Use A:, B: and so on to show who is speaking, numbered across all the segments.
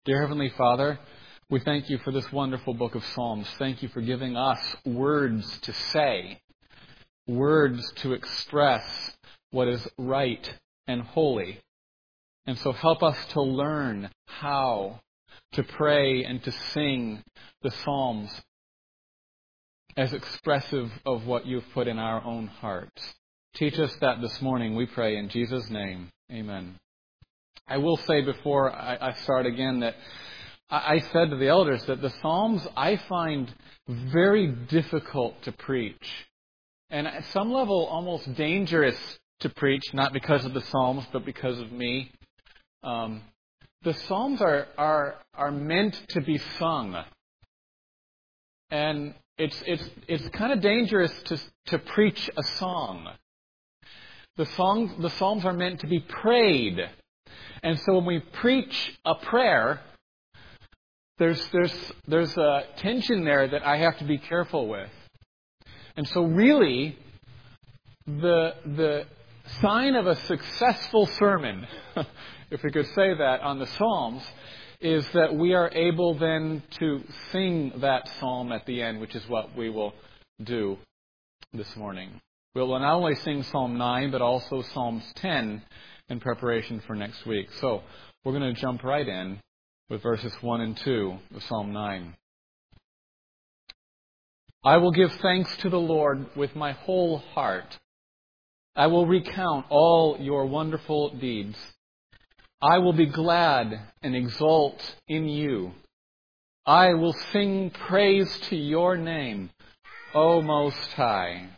A: Dear Heavenly Father, we thank you for this wonderful book of Psalms. Thank you for giving us words to say, words to express what is right and holy. And so help us to learn how to pray and to sing the Psalms as expressive of what you've put in our own hearts. Teach us that this morning, we pray in Jesus' name. Amen. I will say before I start again that I said to the elders that the Psalms I find very difficult to preach. And at some level almost dangerous to preach, not because of the Psalms, but because of me. The Psalms are meant to be sung. And it's kind of dangerous to preach a song. The Psalms are meant to be prayed. And so when we preach a prayer, there's a tension there that I have to be careful with. And so really, the sign of a successful sermon, if we could say that, on the Psalms, is that we are able then to sing that psalm at the end, which is what we will do this morning. We'll not only sing Psalm 9, but also Psalms 10 in preparation for next week. So we're going to jump right in with verses 1 and 2 of Psalm 9. I will give thanks to the Lord with my whole heart. I will recount all your wonderful deeds. I will be glad and exult in you. I will sing praise to your name, O Most High.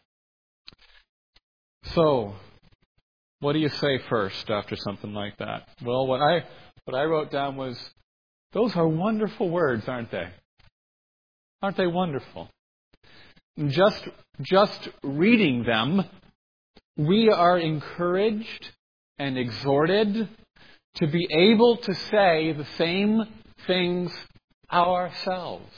A: So, what do you say first after something like that? Well, what I wrote down was, those are wonderful words, aren't they? Aren't they wonderful? Just reading them, we are encouraged and exhorted to be able to say the same things ourselves.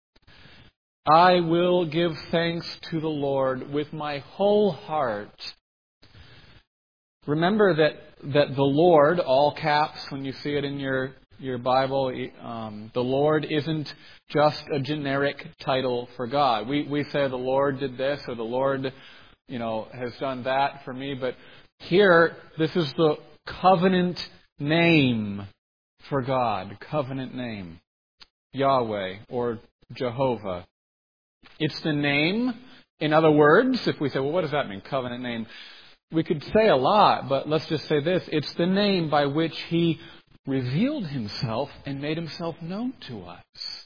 A: I will give thanks to the Lord with my whole heart. Remember that the Lord, all caps when you see it in your Bible, the Lord isn't just a generic title for God. We say the Lord did this or the Lord, has done that for me. But here, this is the covenant name for God. Covenant name. Yahweh or Jehovah. It's the name. In other words, if we say, well, what does that mean? Covenant name. We could say a lot, but let's just say this. It's the name by which He revealed Himself and made Himself known to us.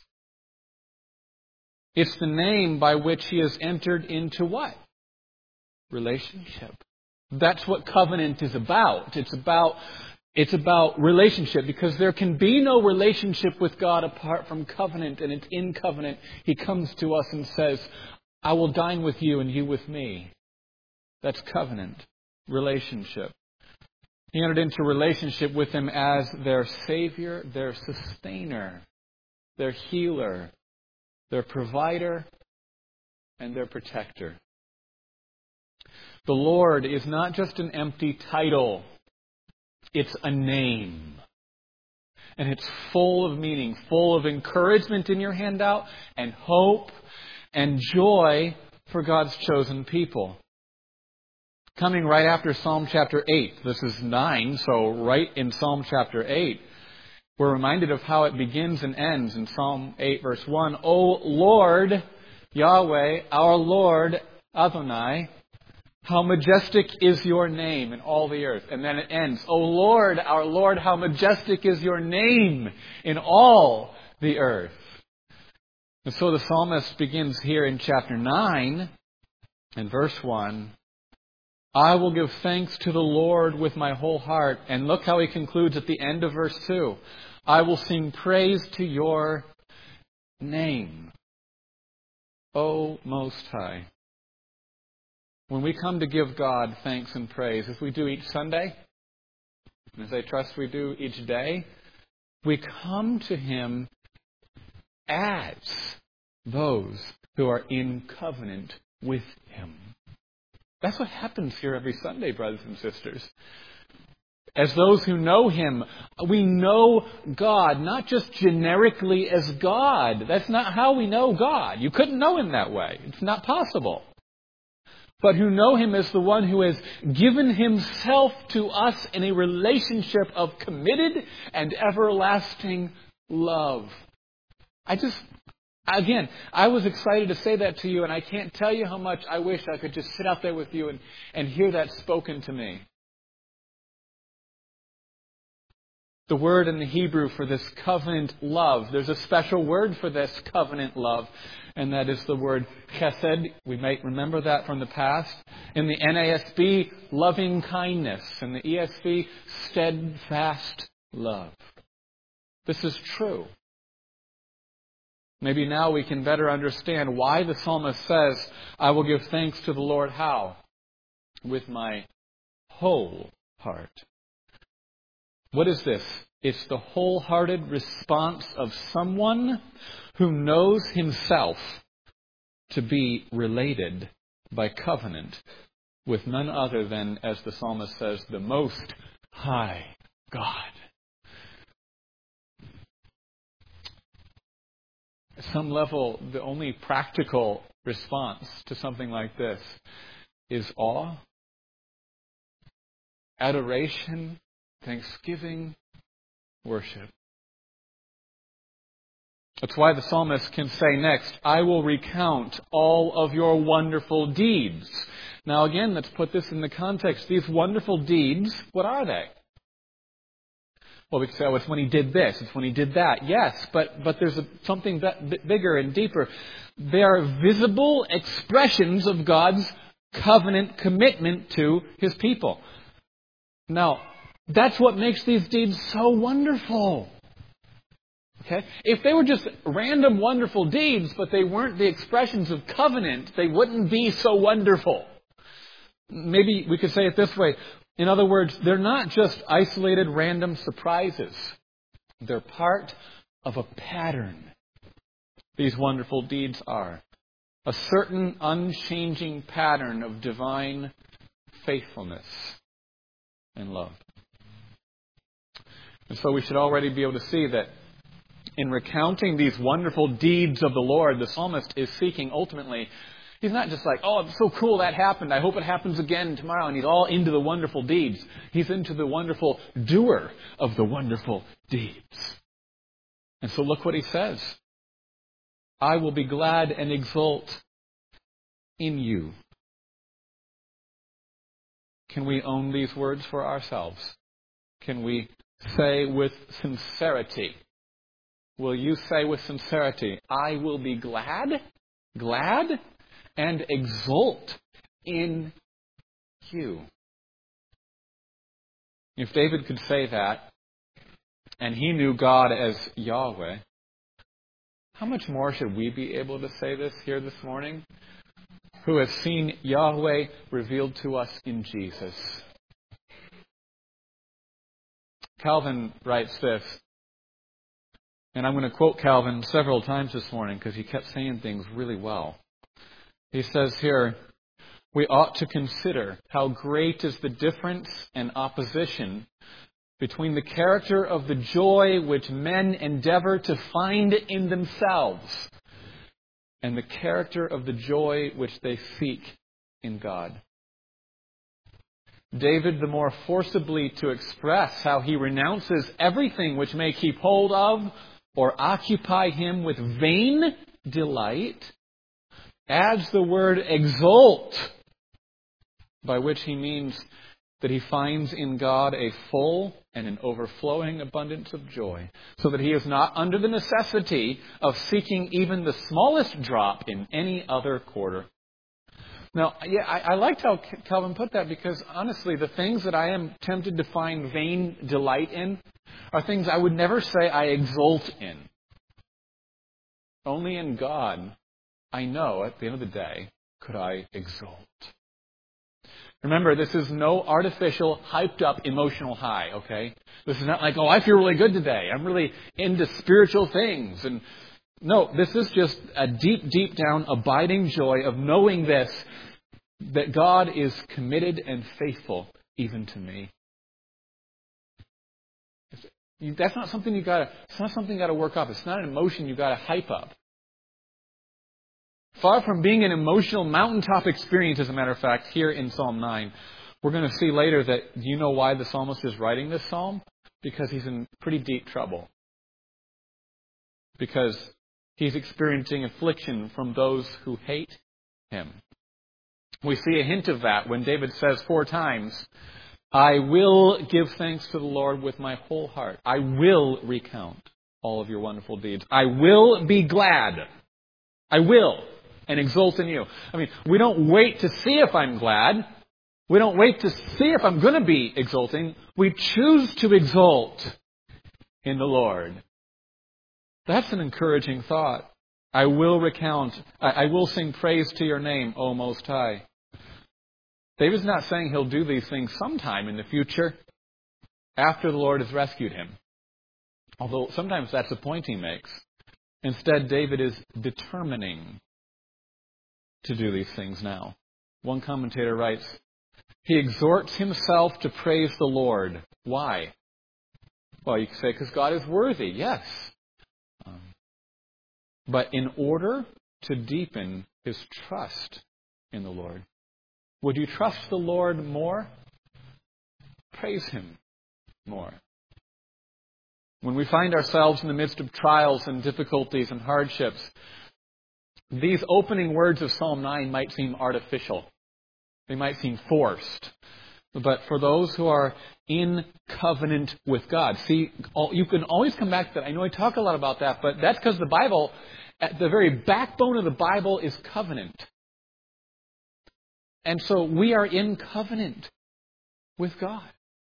A: It's the name by which He has entered into what? Relationship. That's what covenant is about. It's about relationship, because there can be no relationship with God apart from covenant, and it's in covenant He comes to us and says, I will dine with you and you with me. That's covenant, relationship. He entered into relationship with Him as their Savior, their sustainer, their healer, their provider, and their protector. The Lord is not just an empty title. It's a name. And it's full of meaning, full of encouragement in your handout, and hope and joy for God's chosen people. Coming right after Psalm chapter 8. This is 9, so right in Psalm chapter 8, we're reminded of how it begins and ends in Psalm 8, verse 1. O Lord, Yahweh, our Lord, Adonai, how majestic is your name in all the earth. And then it ends, O Lord, our Lord, how majestic is your name in all the earth. And so the psalmist begins here in chapter 9, in verse 1, I will give thanks to the Lord with my whole heart. And look how he concludes at the end of verse 2. I will sing praise to your name, O Most High. When we come to give God thanks and praise, as we do each Sunday, and as I trust we do each day, we come to Him as those who are in covenant with Him. That's what happens here every Sunday, brothers and sisters. As those who know Him, we know God, not just generically as God. That's not how we know God. You couldn't know Him that way. It's not possible. But who know Him as the one who has given Himself to us in a relationship of committed and everlasting love. I was excited to say that to you, and I can't tell you how much I wish I could just sit out there with you and hear that spoken to me. The word in the Hebrew for this covenant love, there's a special word for this covenant love, and that is the word chesed. We might remember that from the past. In the NASB, loving kindness. In the ESV, steadfast love. This is true. Maybe now we can better understand why the psalmist says, I will give thanks to the Lord how? With my whole heart. What is this? It's the wholehearted response of someone who knows himself to be related by covenant with none other than, as the psalmist says, the Most High God. At some level, the only practical response to something like this is awe, adoration, thanksgiving, worship. That's why the psalmist can say next, I will recount all of your wonderful deeds. Now again, let's put this in the context. These wonderful deeds, what are they? Well, we could say, it's when he did this, it's when he did that. Yes, but there's something bigger and deeper. They are visible expressions of God's covenant commitment to His people. Now, that's what makes these deeds so wonderful. Okay? If they were just random wonderful deeds, but they weren't the expressions of covenant, they wouldn't be so wonderful. Maybe we could say it this way. In other words, they're not just isolated random surprises. They're part of a pattern. These wonderful deeds are a certain unchanging pattern of divine faithfulness and love. And so we should already be able to see that in recounting these wonderful deeds of the Lord, the psalmist is seeking ultimately, he's not just like, oh, it's so cool that happened. I hope it happens again tomorrow. And he's all into the wonderful deeds. He's into the wonderful doer of the wonderful deeds. And so look what he says. I will be glad and exult in you. Can we own these words for ourselves? Can we say with sincerity? Will you say with sincerity, I will be glad and exult in you? If David could say that, and he knew God as Yahweh, how much more should we be able to say this here this morning, who has seen Yahweh revealed to us in Jesus? Calvin writes this, and I'm going to quote Calvin several times this morning because he kept saying things really well. He says here, we ought to consider how great is the difference and opposition between the character of the joy which men endeavor to find in themselves and the character of the joy which they seek in God. David, the more forcibly to express how he renounces everything which may keep hold of or occupy him with vain delight, adds the word exult, by which he means that he finds in God a full and an overflowing abundance of joy, so that he is not under the necessity of seeking even the smallest drop in any other quarter. Now, I liked how Calvin put that, because honestly, the things that I am tempted to find vain delight in are things I would never say I exult in. Only in God, I know at the end of the day, could I exult. Remember, this is no artificial, hyped up emotional high, okay? This is not like, oh, I feel really good today. I'm really into spiritual things. And no, this is just a deep, deep down abiding joy of knowing this, that God is committed and faithful even to me. That's not something you gotta work up. It's not an emotion you gotta hype up. Far from being an emotional mountaintop experience, as a matter of fact, here in Psalm 9, we're going to see later that, do you know why the psalmist is writing this psalm? Because he's in pretty deep trouble. Because he's experiencing affliction from those who hate him. We see a hint of that when David says 4 times, I will give thanks to the Lord with my whole heart. I will recount all of your wonderful deeds. I will be glad. I will. And exult in you. I mean, we don't wait to see if I'm glad. We don't wait to see if I'm going to be exulting. We choose to exult in the Lord. That's an encouraging thought. I will recount. I will sing praise to your name, O Most High. David's not saying he'll do these things sometime in the future after the Lord has rescued him. Although sometimes that's the point he makes. Instead, David is determining to do these things now. One commentator writes, he exhorts himself to praise the Lord. Why? Well, you could say because God is worthy, yes. But in order to deepen his trust in the Lord. Would you trust the Lord more? Praise him more. When we find ourselves in the midst of trials and difficulties and hardships, these opening words of Psalm 9 might seem artificial. They might seem forced. But for those who are in covenant with God, see, you can always come back to that. I know I talk a lot about that, but that's because the Bible, at the very backbone of the Bible is covenant. And so we are in covenant with God.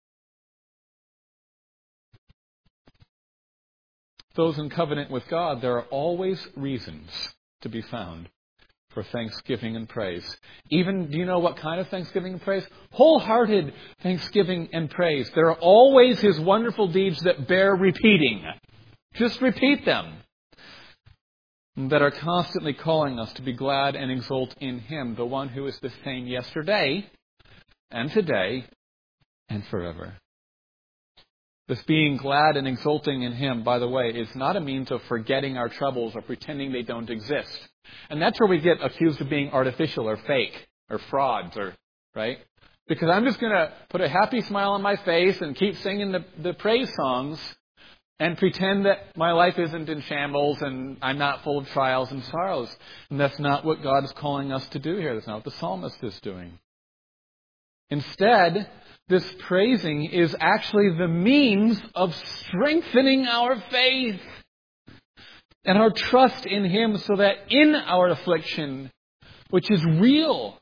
A: Those in covenant with God, there are always reasons to be found for thanksgiving and praise. Even, do you know what kind of thanksgiving and praise? Wholehearted thanksgiving and praise. There are always his wonderful deeds that bear repeating. Just repeat them. That are constantly calling us to be glad and exult in him, the one who is the same yesterday and today and forever. This being glad and exulting in him, by the way, is not a means of forgetting our troubles or pretending they don't exist. And that's where we get accused of being artificial or fake or frauds, or right? Because I'm just going to put a happy smile on my face and keep singing the praise songs and pretend that my life isn't in shambles and I'm not full of trials and sorrows. And that's not what God is calling us to do here. That's not what the psalmist is doing. Instead, this praising is actually the means of strengthening our faith and our trust in him, so that in our affliction, which is real,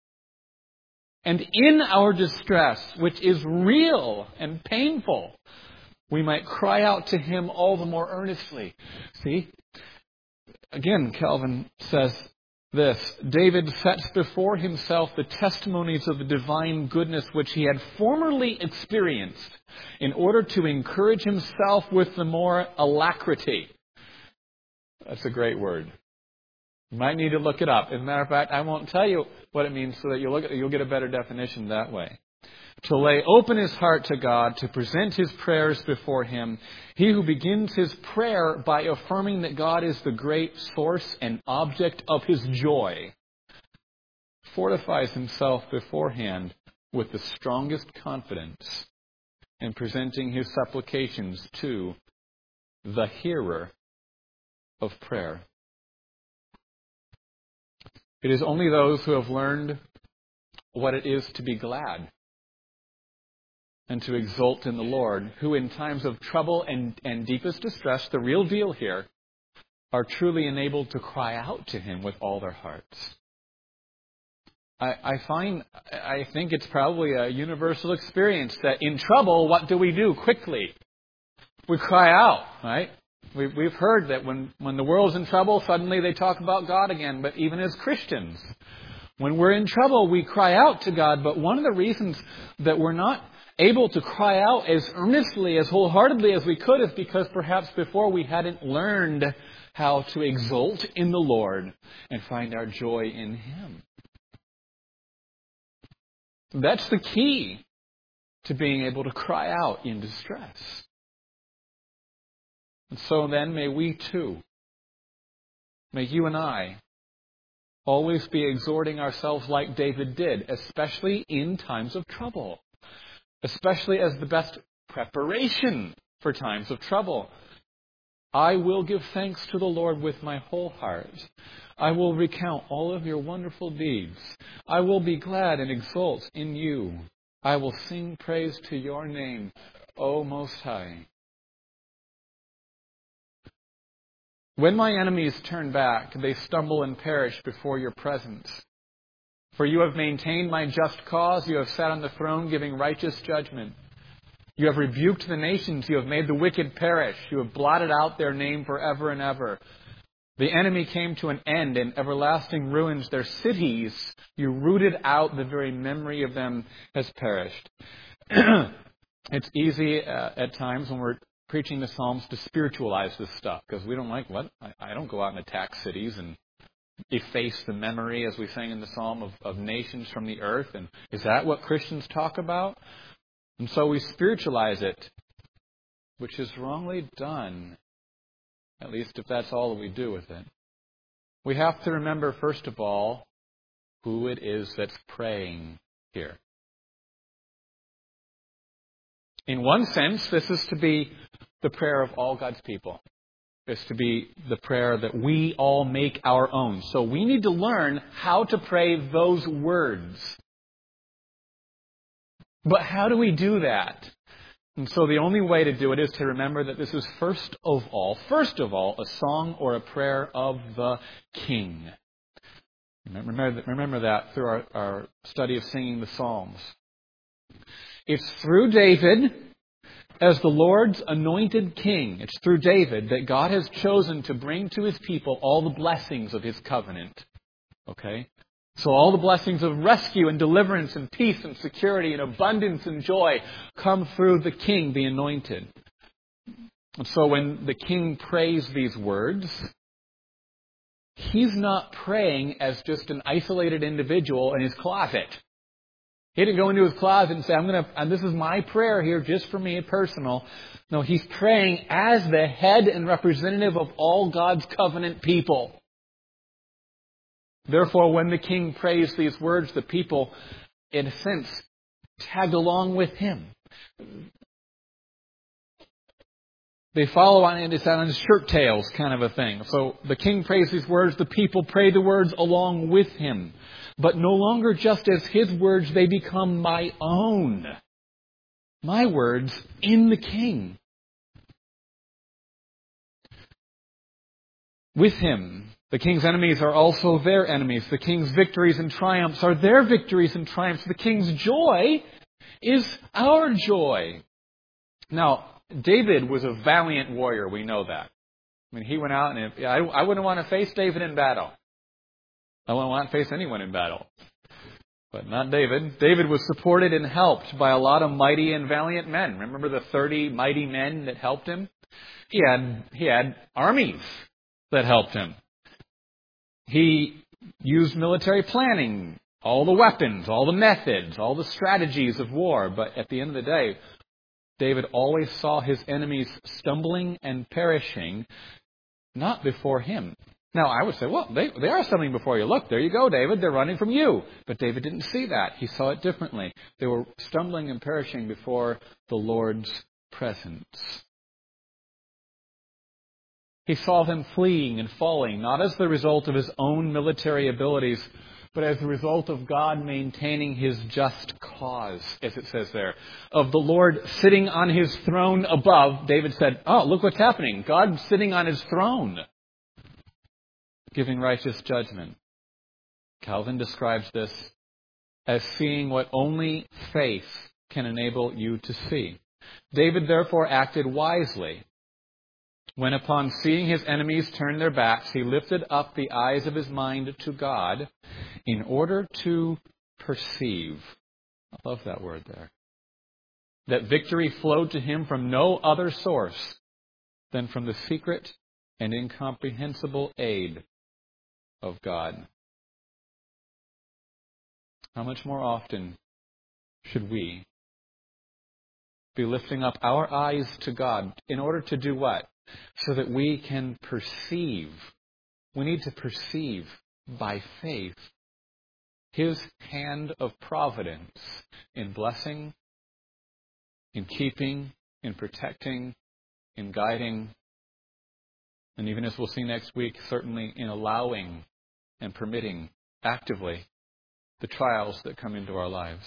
A: and in our distress, which is real and painful, we might cry out to him all the more earnestly. See? Again, Calvin says this, David sets before himself the testimonies of the divine goodness which he had formerly experienced in order to encourage himself with the more alacrity. That's a great word. You might need to look it up. As a matter of fact, I won't tell you what it means so that you'll get a better definition that way. To lay open his heart to God, to present his prayers before him. He who begins his prayer by affirming that God is the great source and object of his joy, fortifies himself beforehand with the strongest confidence in presenting his supplications to the hearer of prayer. It is only those who have learned what it is to be glad and to exult in the Lord, who in times of trouble and deepest distress, the real deal here, are truly enabled to cry out to him with all their hearts. I think it's probably a universal experience that in trouble, what do we do quickly? We cry out, right? We've heard that when the world's in trouble, suddenly they talk about God again. But even as Christians, when we're in trouble, we cry out to God. But one of the reasons that we're not able to cry out as earnestly, as wholeheartedly as we could is because perhaps before we hadn't learned how to exult in the Lord and find our joy in him. That's the key to being able to cry out in distress. And so then may we too, may you and I always be exhorting ourselves like David did, especially in times of trouble, especially as the best preparation for times of trouble. I will give thanks to the Lord with my whole heart. I will recount all of your wonderful deeds. I will be glad and exult in you. I will sing praise to your name, O Most High. When my enemies turn back, they stumble and perish before your presence. For you have maintained my just cause. You have sat on the throne giving righteous judgment. You have rebuked the nations. You have made the wicked perish. You have blotted out their name forever and ever. The enemy came to an end in everlasting ruins. Their cities, you rooted out. The very memory of them has perished. It's easy at times when we're preaching the Psalms to spiritualize this stuff because we don't like what? I don't go out and attack cities and efface the memory, as we sang in the Psalm, of nations from the earth. And is that what Christians talk about? And so we spiritualize it, which is wrongly done, at least if that's all that we do with it. We have to remember, first of all, who it is that's praying here. In one sense, this is to be the prayer of all God's people. It's to be the prayer that we all make our own. So we need to learn how to pray those words. But how do we do that? And so the only way to do it is to remember that this is first of all, a song or a prayer of the King. Remember that through our study of singing the Psalms. It's through David, as the Lord's anointed king, it's through David that God has chosen to bring to his people all the blessings of his covenant. Okay? So all the blessings of rescue and deliverance and peace and security and abundance and joy come through the king, the anointed. And so when the king prays these words, he's not praying as just an isolated individual in his closet. He didn't go into his closet and say, this is my prayer here just for me, personal. No, he's praying as the head and representative of all God's covenant people. Therefore, when the king prays these words, the people, in a sense, tag along with him. They follow on, it's on his shirt tails kind of a thing. So the king prays these words, the people pray the words along with him. But no longer just as his words, they become my own. My words in the king. With him, the king's enemies are also their enemies. The king's victories and triumphs are their victories and triumphs. The king's joy is our joy. Now, David was a valiant warrior. We know that. I mean, he went out and I wouldn't want to face David in battle. I wouldn't want to face anyone in battle. But not David. David was supported and helped by a lot of mighty and valiant men. Remember the 30 mighty men that helped him? He had armies that helped him. He used military planning, all the weapons, all the methods, all the strategies of war. But at the end of the day, David always saw his enemies stumbling and perishing, not before him. Now, I would say, well, they are stumbling before you. Look, there you go, David. They're running from you. But David didn't see that. He saw it differently. They were stumbling and perishing before the Lord's presence. He saw them fleeing and falling, not as the result of his own military abilities, but as a result of God maintaining his just cause, as it says there. Of the Lord sitting on his throne above, David said, oh, look what's happening. God's sitting on his throne, giving righteous judgment. Calvin describes this as seeing what only faith can enable you to see. David therefore acted wisely when, upon seeing his enemies turn their backs, he lifted up the eyes of his mind to God in order to perceive. I love that word there. That victory flowed to him from no other source than from the secret and incomprehensible aid of God. How much more often should we be lifting up our eyes to God in order to do what? so that we can perceive. We need to perceive by faith His hand of providence in blessing, in keeping, in protecting, in guiding, and even as we'll see next week, certainly in allowing and permitting actively the trials that come into our lives.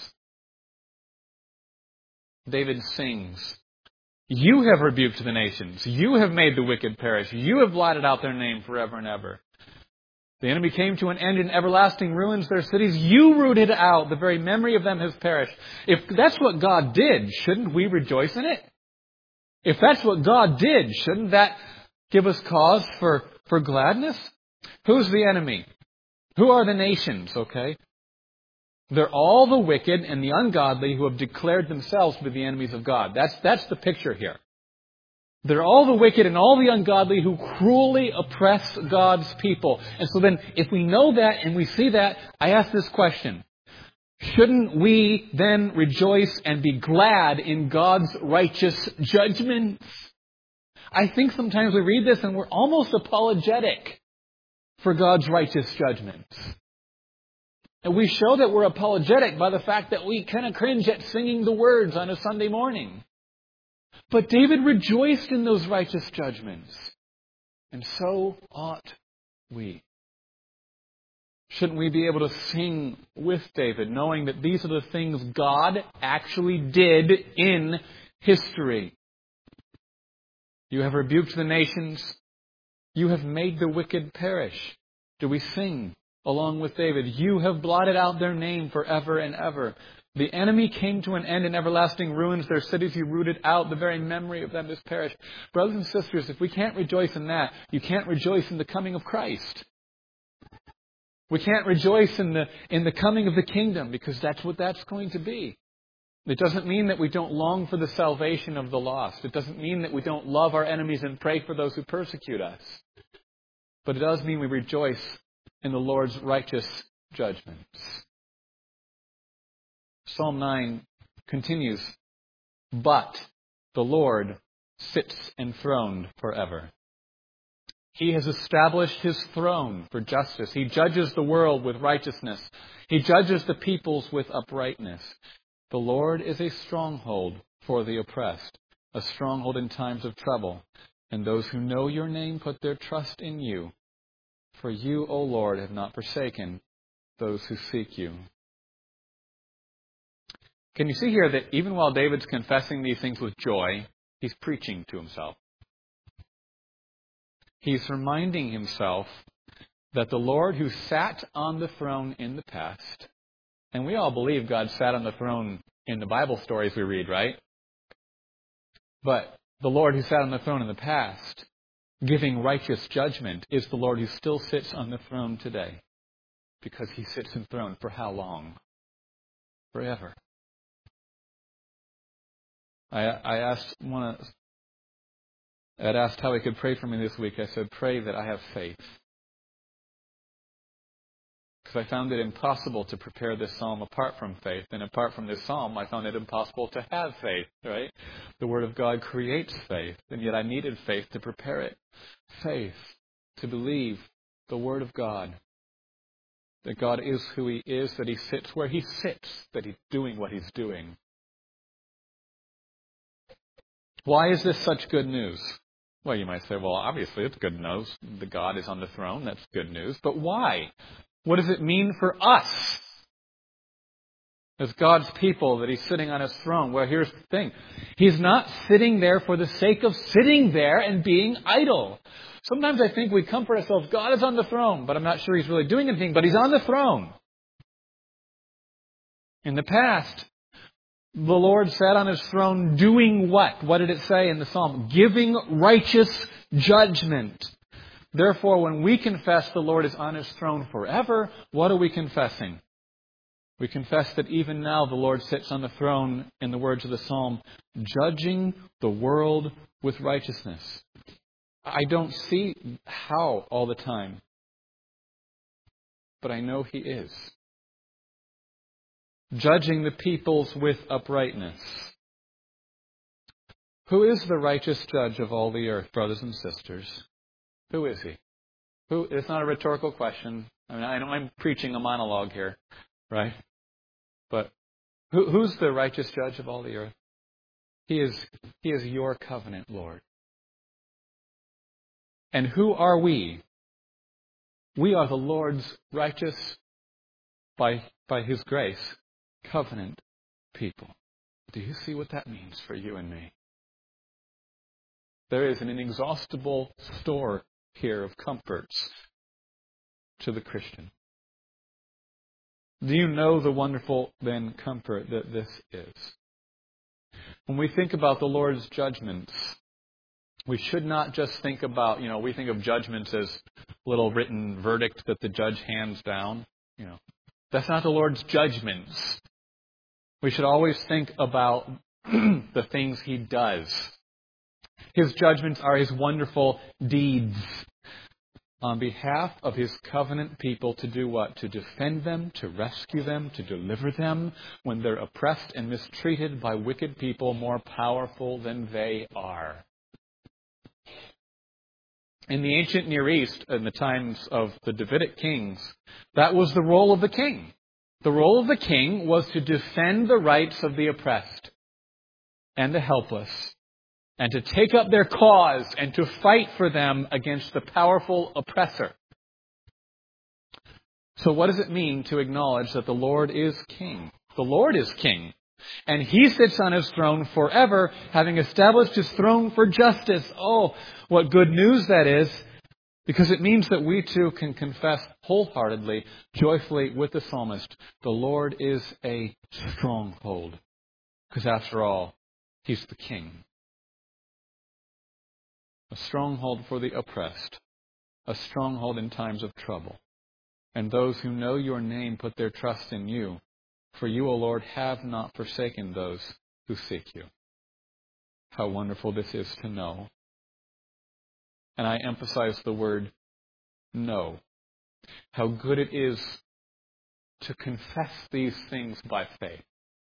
A: David sings, "You have rebuked the nations. You have made the wicked perish. You have blotted out their name forever and ever. The enemy came to an end in everlasting ruins. Their cities you rooted out. The very memory of them has perished." If that's what God did, shouldn't we rejoice in it? If that's what God did, shouldn't that give us cause for gladness? Who's the enemy? Who are the nations, okay? They're all the wicked and the ungodly who have declared themselves to be the enemies of God. That's the picture here. They're all the wicked and all the ungodly who cruelly oppress God's people. And so then, if we know that and we see that, I ask this question. Shouldn't we then rejoice and be glad in God's righteous judgments? I think sometimes we read this and we're almost apologetic for God's righteous judgments. And we show that we're apologetic by the fact that we kind of cringe at singing the words on a Sunday morning. But David rejoiced in those righteous judgments. And so ought we. Shouldn't we be able to sing with David, knowing that these are the things God actually did in history? You have rebuked the nations. You have made the wicked perish. Do we sing along with David? You have blotted out their name forever and ever. The enemy came to an end in everlasting ruins. Their cities you rooted out. The very memory of them is perished. Brothers and sisters, if we can't rejoice in that, you can't rejoice in the coming of Christ. We can't rejoice in the coming of the kingdom, because that's what that's going to be. It doesn't mean that we don't long for the salvation of the lost. It doesn't mean that we don't love our enemies and pray for those who persecute us. But it does mean we rejoice in the Lord's righteous judgments. Psalm 9 continues, "But the Lord sits enthroned forever. He has established His throne for justice. He judges the world with righteousness. He judges the peoples with uprightness. The Lord is a stronghold for the oppressed, a stronghold in times of trouble. And those who know your name put their trust in you. For you, O Lord, have not forsaken those who seek you." Can you see here that even while David's confessing these things with joy, he's preaching to himself? He's reminding himself that the Lord who sat on the throne in the past, and we all believe God sat on the throne in the Bible stories we read, right? But the Lord who sat on the throne in the past, giving righteous judgment, is the Lord who still sits on the throne today. Because He sits enthroned for how long? Forever. I asked how he could pray for me this week. I said, pray that I have faith. Because I found it impossible to prepare this psalm apart from faith. And apart from this psalm, I found it impossible to have faith, right? The Word of God creates faith. And yet I needed faith to prepare it. Faith to believe the Word of God. That God is who He is, that He sits where He sits, that He's doing what He's doing. Why is this such good news? Well, you might say, well, obviously it's good news. The God is on the throne. That's good news. But why? What does it mean for us as God's people that He's sitting on His throne? Well, here's the thing. He's not sitting there for the sake of sitting there and being idle. Sometimes I think we comfort ourselves, God is on the throne, but I'm not sure He's really doing anything, but He's on the throne. In the past, the Lord sat on His throne doing what? What did it say in the psalm? Giving righteous judgment. Therefore, when we confess the Lord is on His throne forever, what are we confessing? We confess that even now the Lord sits on the throne, in the words of the psalm, judging the world with righteousness. I don't see how all the time, but I know He is. Judging the peoples with uprightness. Who is the righteous judge of all the earth, brothers and sisters? Who is he? Who? It's not a rhetorical question. I mean, I know I'm preaching a monologue here, right? But who's the righteous judge of all the earth? He is your covenant Lord. And who are we? We are the Lord's righteous, by His grace, covenant people. Do you see what that means for you and me? There is an inexhaustible store here of comforts to the Christian. Do you know the wonderful, then, comfort that this is? When we think about the Lord's judgments, we should not just think about, we think of judgments as little written verdict that the judge hands down. That's not the Lord's judgments. We should always think about the things He does. His judgments are His wonderful deeds on behalf of His covenant people to do what? To defend them, to rescue them, to deliver them when they're oppressed and mistreated by wicked people more powerful than they are. In the ancient Near East, in the times of the Davidic kings, that was the role of the king. The role of the king was to defend the rights of the oppressed and the helpless, and to take up their cause and to fight for them against the powerful oppressor. So what does it mean to acknowledge that the Lord is king? The Lord is king. And He sits on His throne forever, having established His throne for justice. Oh, what good news that is, because it means that we too can confess wholeheartedly, joyfully with the psalmist, the Lord is a stronghold. Because after all, He's the king. A stronghold for the oppressed. A stronghold in times of trouble. And those who know Your name put their trust in You. For You, O Lord, have not forsaken those who seek You. How wonderful this is to know. And I emphasize the word know. How good it is to confess these things by faith.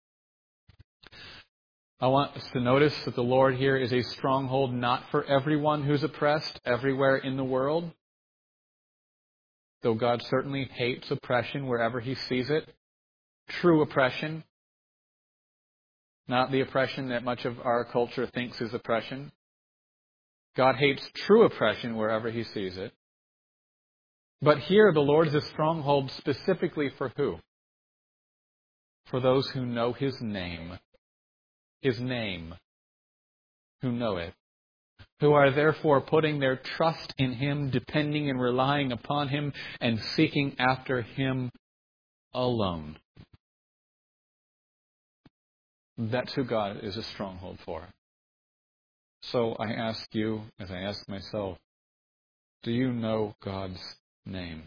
A: I want us to notice that the Lord here is a stronghold not for everyone who's oppressed everywhere in the world. Though God certainly hates oppression wherever He sees it. True oppression. Not the oppression that much of our culture thinks is oppression. God hates true oppression wherever He sees it. But here the Lord is a stronghold specifically for who? For those who know His name. His name. Who know it. Who are therefore putting their trust in Him, depending and relying upon Him, and seeking after Him alone. That's who God is a stronghold for. So I ask you, as I ask myself, do you know God's name?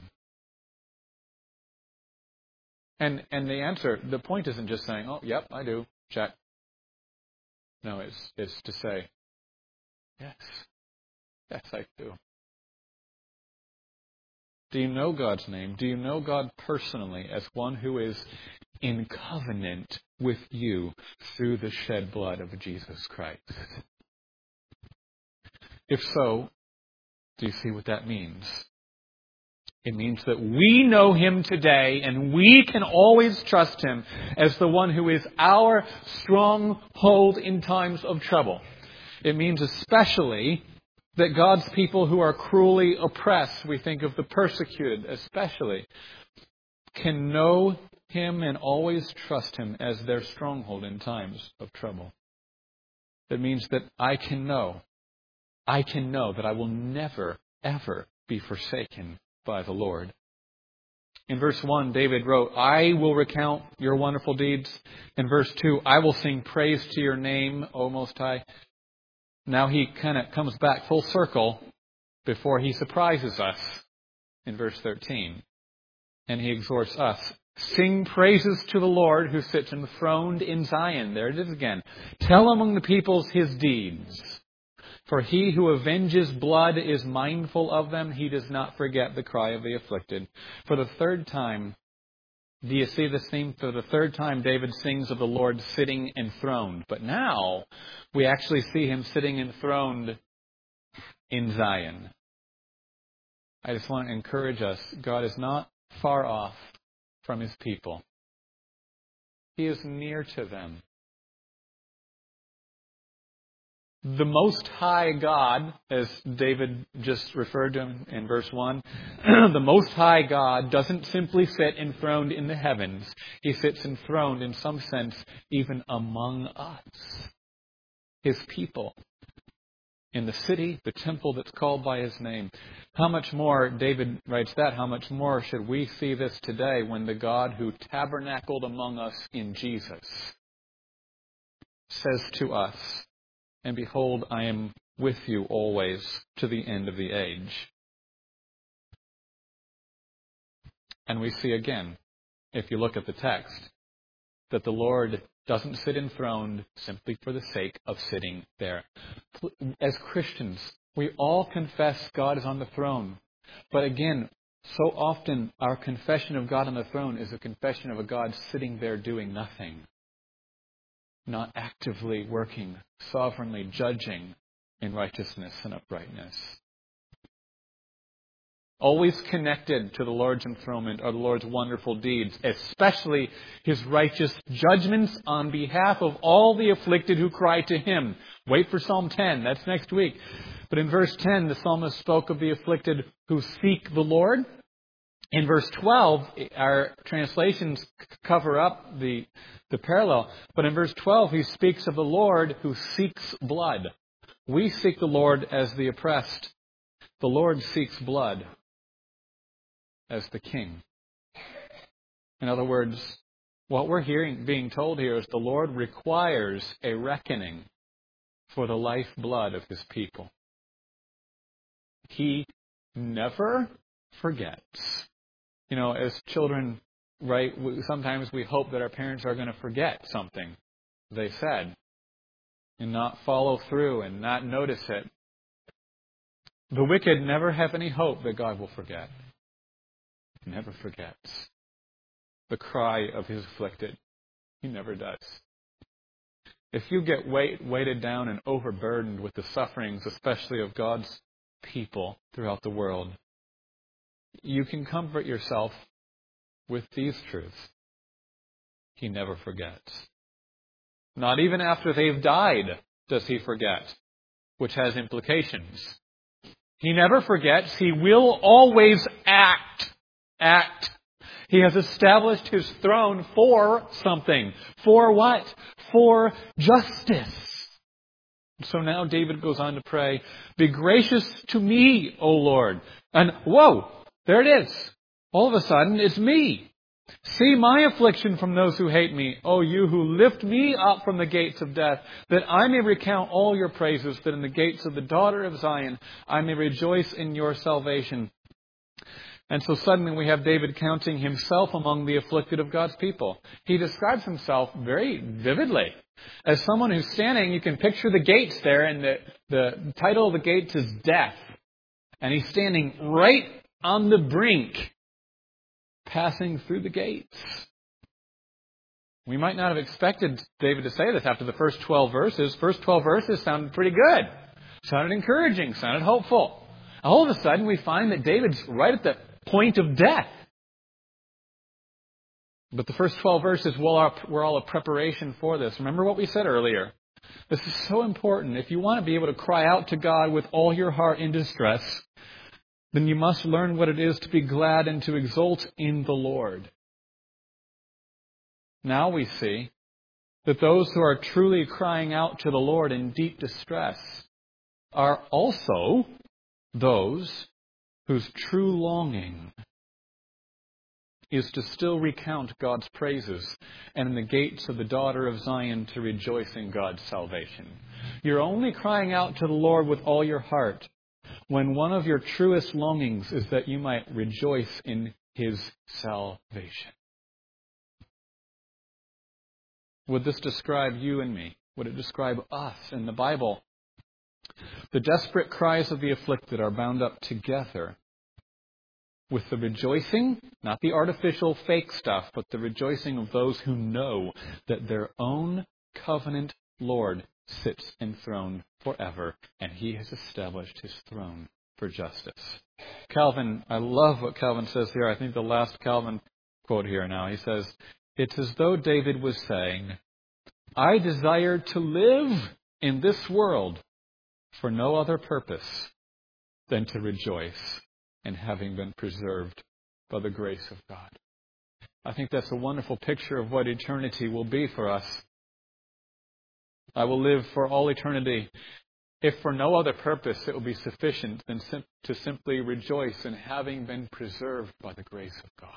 A: And the answer, the point isn't just saying, oh, yep, I do, check. No, it's to say, yes, I do. Do you know God's name? Do you know God personally as one who is in covenant with you through the shed blood of Jesus Christ? If so, do you see what that means? It means that we know Him today and we can always trust Him as the one who is our stronghold in times of trouble. It means especially that God's people who are cruelly oppressed, we think of the persecuted especially, can know Him and always trust Him as their stronghold in times of trouble. It means that I can know that I will never, ever be forsaken by the Lord. In verse 1, David wrote, I will recount Your wonderful deeds. In verse 2, I will sing praise to Your name, O Most High. Now he kind of comes back full circle before he surprises us in verse 13. And he exhorts us, sing praises to the Lord who sits enthroned in Zion. There it is again. Tell among the peoples His deeds. For He who avenges blood is mindful of them. He does not forget the cry of the afflicted. For the third time, Do you see this theme? For the third time, David sings of the Lord sitting enthroned. But now, we actually see him sitting enthroned in Zion. I just want to encourage us. God is not far off from His people. He is near to them. The Most High God, as David just referred to him in verse 1, the Most High God doesn't simply sit enthroned in the heavens. He sits enthroned, in some sense, even among us, His people, in the city, the temple that's called by His name. How much more, David writes that, how much more should we see this today when the God who tabernacled among us in Jesus says to us, "And behold, I am with you always to the end of the age." And we see again, if you look at the text, that the Lord doesn't sit enthroned simply for the sake of sitting there. As Christians, we all confess God is on the throne. But again, so often our confession of God on the throne is a confession of a God sitting there doing nothing, not actively working, sovereignly judging in righteousness and uprightness. Always connected to the Lord's enthronement are the Lord's wonderful deeds, especially His righteous judgments on behalf of all the afflicted who cry to Him. Wait for Psalm 10, that's next week. But in verse 10, the psalmist spoke of the afflicted who seek the Lord. In verse 12, our translations cover up the parallel. But in verse 12, he speaks of the Lord who seeks blood. We seek the Lord as the oppressed. The Lord seeks blood as the king. In other words, what we're being told here is the Lord requires a reckoning for the lifeblood of His people. He never forgets. You know, as children, right, sometimes we hope that our parents are going to forget something they said and not follow through and not notice it. The wicked never have any hope that God will forget. He never forgets the cry of His afflicted. He never does. If you get weighted down and overburdened with the sufferings, especially of God's people throughout the world, you can comfort yourself with these truths. He never forgets. Not even after they've died does He forget, which has implications. He never forgets. He will always act. He has established His throne for something. For what? For justice. So now David goes on to pray, "Be gracious to me, O Lord." And whoa, there it is. All of a sudden, it's me. "See my affliction from those who hate me, O you who lift me up from the gates of death, that I may recount all your praises, that in the gates of the daughter of Zion I may rejoice in your salvation." And so suddenly we have David counting himself among the afflicted of God's people. He describes himself very vividly as someone who's standing. You can picture the gates there, and the title of the gates is death. And he's standing right on the brink, passing through the gates. We might not have expected David to say this after the first 12 verses. First 12 verses sounded pretty good. Sounded encouraging, sounded hopeful. All of a sudden we find that David's right at the point of death. But the first 12 verses were all a preparation for this. Remember what we said earlier. This is so important. If you want to be able to cry out to God with all your heart in distress, then you must learn what it is to be glad and to exult in the Lord. Now we see that those who are truly crying out to the Lord in deep distress are also those whose true longing is to still recount God's praises and in the gates of the daughter of Zion to rejoice in God's salvation. You're only crying out to the Lord with all your heart when one of your truest longings is that you might rejoice in His salvation. Would this describe you and me? Would it describe us in the Bible? The desperate cries of the afflicted are bound up together with the rejoicing, not the artificial fake stuff, but the rejoicing of those who know that their own covenant Lord sits enthroned forever, and He has established His throne for justice. Calvin, I love what Calvin says here. I think the last Calvin quote here now. He says, "It's as though David was saying, I desire to live in this world for no other purpose than to rejoice in having been preserved by the grace of God." I think that's a wonderful picture of what eternity will be for us. I will live for all eternity. If for no other purpose, it will be sufficient than to simply rejoice in having been preserved by the grace of God.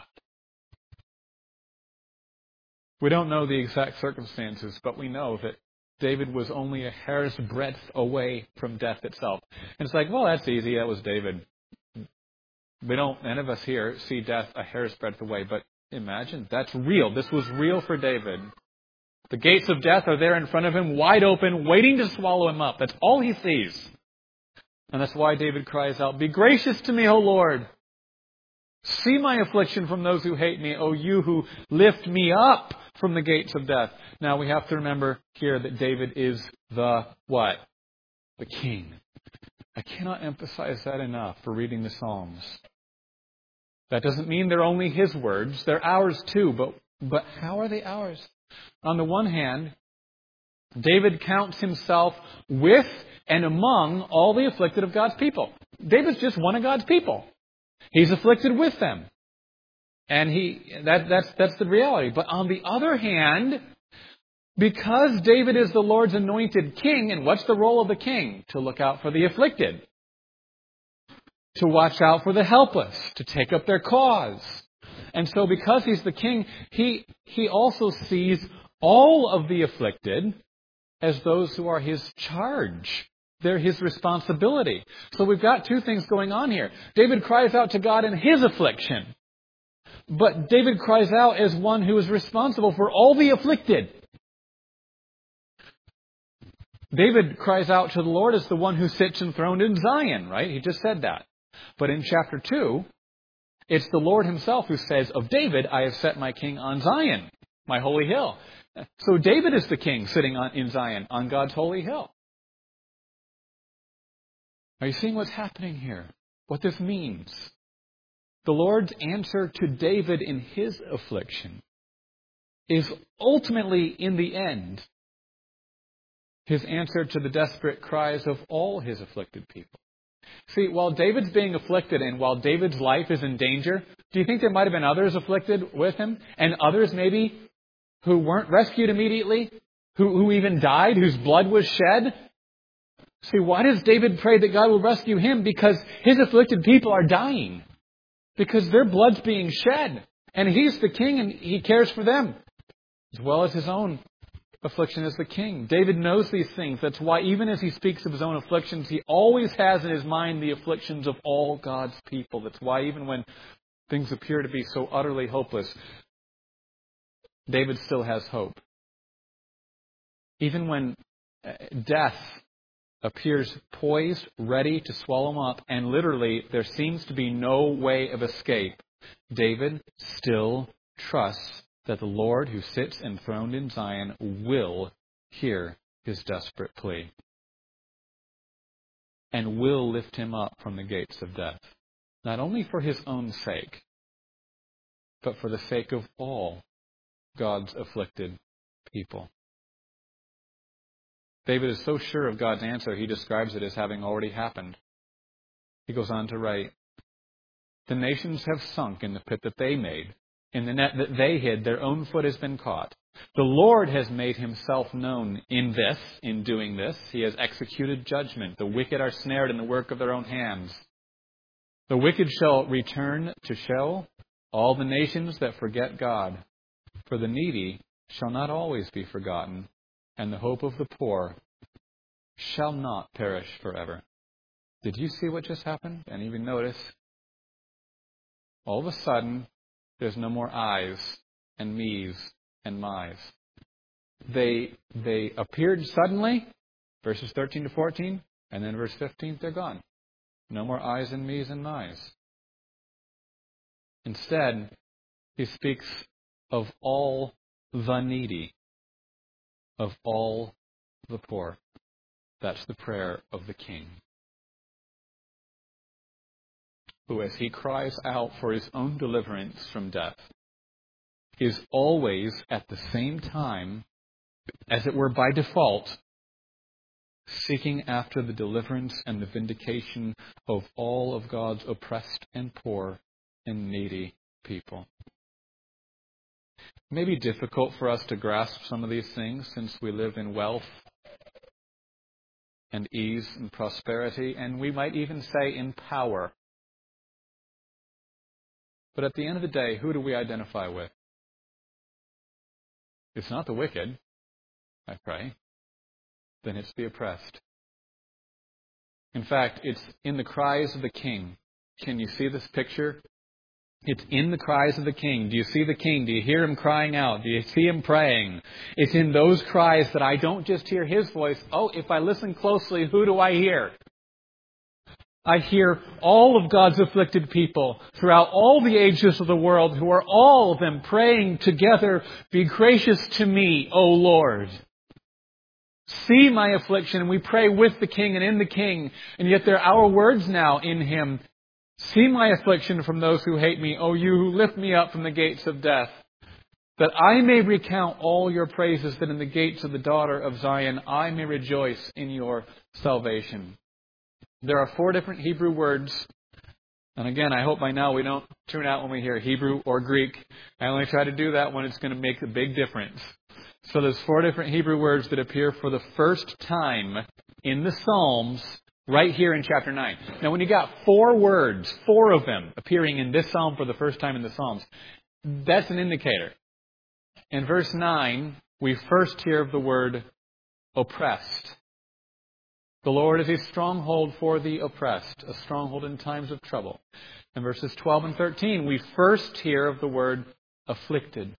A: We don't know the exact circumstances, but we know that David was only a hair's breadth away from death itself. And it's like, well, that's easy. That was David. None of us here see death a hair's breadth away, but imagine, that's real. This was real for David. The gates of death are there in front of him, wide open, waiting to swallow him up. That's all he sees. And that's why David cries out, "Be gracious to me, O Lord. See my affliction from those who hate me, O you who lift me up from the gates of death." Now we have to remember here that David is the what? The king. I cannot emphasize that enough for reading the Psalms. That doesn't mean they're only his words. They're ours too. But how are they ours? On the one hand, David counts himself with and among all the afflicted of God's people. David's just one of God's people. He's afflicted with them. And that's the reality. But on the other hand, because David is the Lord's anointed king, and what's the role of the king? To look out for the afflicted. To watch out for the helpless. To take up their cause. And so because he's the king, he also sees all of the afflicted as those who are his charge. They're his responsibility. So we've got two things going on here. David cries out to God in his affliction. But David cries out as one who is responsible for all the afflicted. David cries out to the Lord as the one who sits enthroned in Zion, right? He just said that. But in chapter 2, it's the Lord himself who says, "Of David I have set my king on Zion, my holy hill." So David is the king sitting in Zion, on God's holy hill. Are you seeing what's happening here? What this means? The Lord's answer to David in his affliction is ultimately, in the end, his answer to the desperate cries of all his afflicted people. See, while David's being afflicted and while David's life is in danger, do you think there might have been others afflicted with him? And others maybe who weren't rescued immediately? Who even died? Whose blood was shed? See, why does David pray that God will rescue him? Because his afflicted people are dying. Because their blood's being shed. And he's the king and he cares for them. As well as his own affliction as the king. David knows these things. That's why even as he speaks of his own afflictions, he always has in his mind the afflictions of all God's people. That's why even when things appear to be so utterly hopeless, David still has hope. Even when death appears poised, ready to swallow him up, and literally there seems to be no way of escape, David still trusts that the Lord who sits enthroned in Zion will hear his desperate plea and will lift him up from the gates of death, not only for his own sake, but for the sake of all God's afflicted people. David is so sure of God's answer, he describes it as having already happened. He goes on to write, "The nations have sunk in the pit that they made. In the net that they hid, their own foot has been caught. The Lord has made himself known in doing this. He has executed judgment. The wicked are snared in the work of their own hands. The wicked shall return to Sheol, all the nations that forget God. For the needy shall not always be forgotten, and the hope of the poor shall not perish forever." Did you see what just happened? And even notice, all of a sudden, there's no more I's and me's and my's. They appeared suddenly, verses 13 to 14, and then verse 15, they're gone. No more I's and me's and my's. Instead, he speaks of all the needy, of all the poor. That's the prayer of the King, who, as he cries out for his own deliverance from death, is always at the same time, as it were by default, seeking after the deliverance and the vindication of all of God's oppressed and poor and needy people. It may be difficult for us to grasp some of these things since we live in wealth and ease and prosperity, and we might even say in power. But at the end of the day, who do we identify with? It's not the wicked, I pray. Then it's the oppressed. In fact, it's in the cries of the King. Can you see this picture? It's in the cries of the King. Do you see the King? Do you hear him crying out? Do you see him praying? It's in those cries that I don't just hear his voice. Oh, if I listen closely, who do I hear? I hear all of God's afflicted people throughout all the ages of the world, who are all of them praying together, "Be gracious to me, O Lord. See my affliction." And we pray with the King and in the King. And yet they're our words now in him. "See my affliction from those who hate me, O you who lift me up from the gates of death, that I may recount all your praises, that in the gates of the daughter of Zion I may rejoice in your salvation." There are 4 different Hebrew words. And again, I hope by now we don't tune out when we hear Hebrew or Greek. I only try to do that when it's going to make a big difference. So there's 4 different Hebrew words that appear for the first time in the Psalms right here in chapter 9. Now, when you got 4 words, 4 of them appearing in this psalm for the first time in the Psalms, that's an indicator. In verse 9, we first hear of the word oppressed. The Lord is a stronghold for the oppressed, a stronghold in times of trouble. In verses 12 and 13, we first hear of the word afflicted.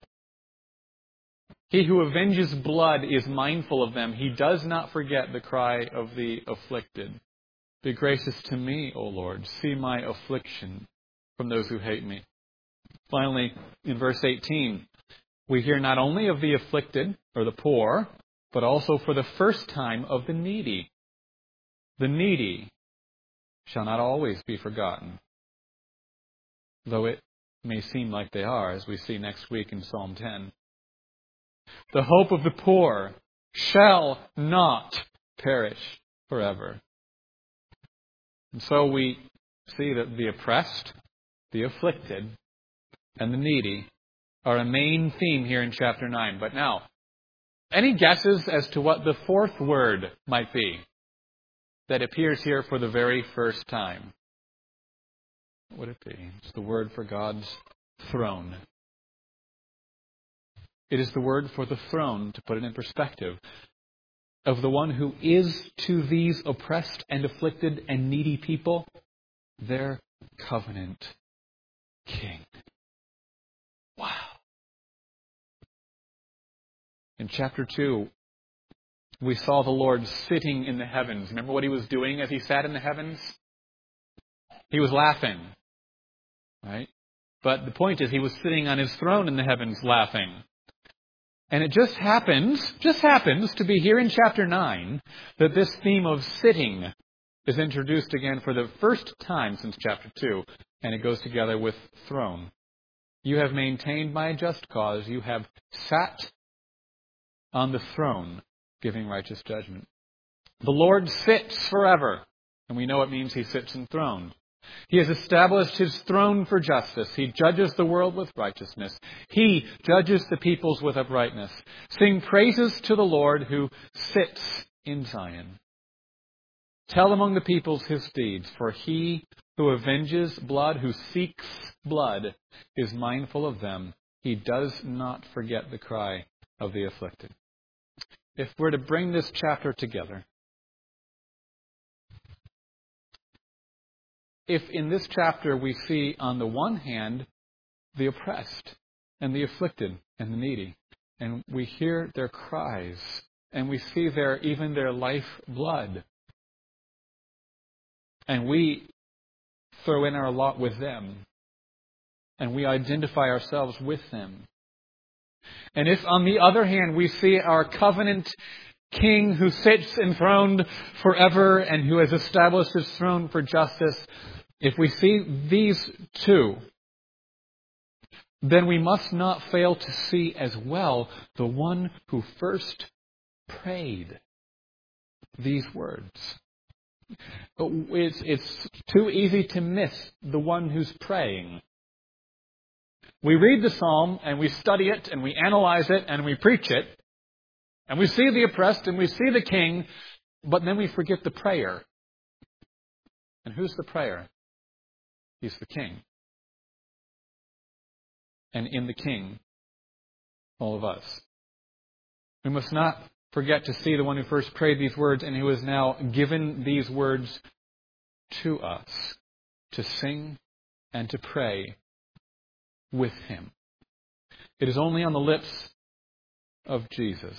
A: He who avenges blood is mindful of them. He does not forget the cry of the afflicted. Be gracious to me, O Lord. See my affliction from those who hate me. Finally, in verse 18, we hear not only of the afflicted or the poor, but also for the first time of the needy. The needy shall not always be forgotten, though it may seem like they are, as we see next week in Psalm 10. The hope of the poor shall not perish forever. And so we see that the oppressed, the afflicted, and the needy are a main theme here in chapter 9. But now, any guesses as to what the 4th word might be that appears here for the very first time? What would it be? It's the word for God's throne. It is the word for the throne, to put it in perspective, of the one who is to these oppressed and afflicted and needy people their covenant king. Wow. In chapter 2, we saw the Lord sitting in the heavens. Remember what he was doing as he sat in the heavens? He was laughing. Right? But the point is, he was sitting on his throne in the heavens laughing. And it just happens to be here in chapter 9 that this theme of sitting is introduced again for the first time since chapter 2. And it goes together with throne. You have maintained my just cause. You have sat on the throne, giving righteous judgment. The Lord sits forever. And we know it means he sits enthroned. He has established his throne for justice. He judges the world with righteousness. He judges the peoples with uprightness. Sing praises to the Lord who sits in Zion. Tell among the peoples his deeds, for he who avenges blood, who seeks blood, is mindful of them. He does not forget the cry of the afflicted. If we're to bring this chapter together, if in this chapter we see, on the one hand, the oppressed and the afflicted and the needy, and we hear their cries, and we see even their life blood, and we throw in our lot with them, and we identify ourselves with them. And if, on the other hand, we see our covenant King who sits enthroned forever and who has established his throne for justice, if we see these two, then we must not fail to see as well the one who first prayed these words. It's too easy to miss the one who's praying. We read the psalm and we study it and we analyze it and we preach it. And we see the oppressed and we see the king, but then we forget the prayer. And who's the prayer? He's the king. And in the king, all of us. We must not forget to see the one who first prayed these words and who has now given these words to us to sing and to pray with him. It is only on the lips of Jesus.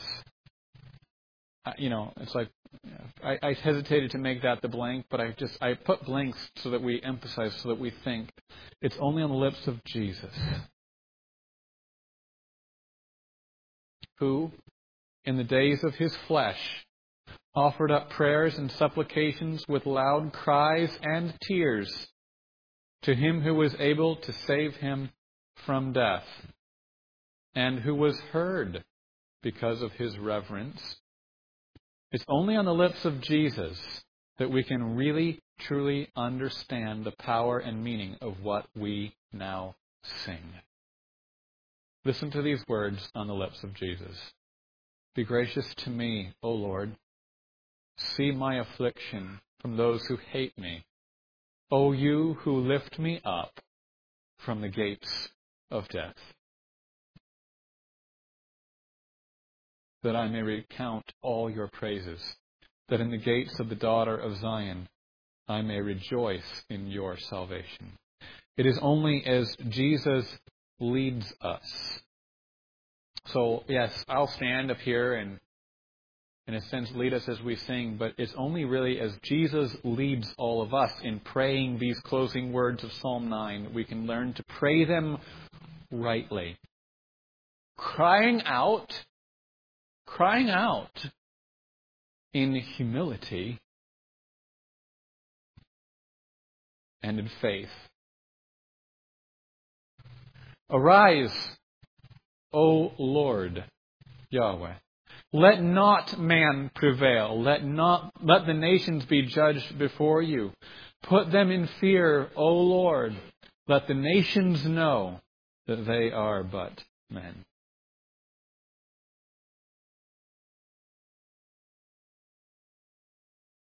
A: It's like, I hesitated to make that the blank, but I put blanks so that we emphasize, so that we think. It's only on the lips of Jesus, who, in the days of his flesh, offered up prayers and supplications with loud cries and tears to him who was able to save him from death, and who was heard because of his reverence. It's only on the lips of Jesus that we can really, truly understand the power and meaning of what we now sing. Listen to these words on the lips of Jesus. Be gracious to me, O Lord. See my affliction from those who hate me. O you who lift me up from the gates of death, that I may recount all your praises, that in the gates of the daughter of Zion I may rejoice in your salvation. It is only as Jesus leads us. So, yes, I'll stand up here and, in a sense, lead us as we sing, but it's only really as Jesus leads all of us in praying these closing words of Psalm 9, we can learn to pray them rightly. Crying out in humility and in faith. Arise, O Lord Yahweh. Let not man prevail. Let the nations be judged before you. Put them in fear, O Lord. Let the nations know that they are but men.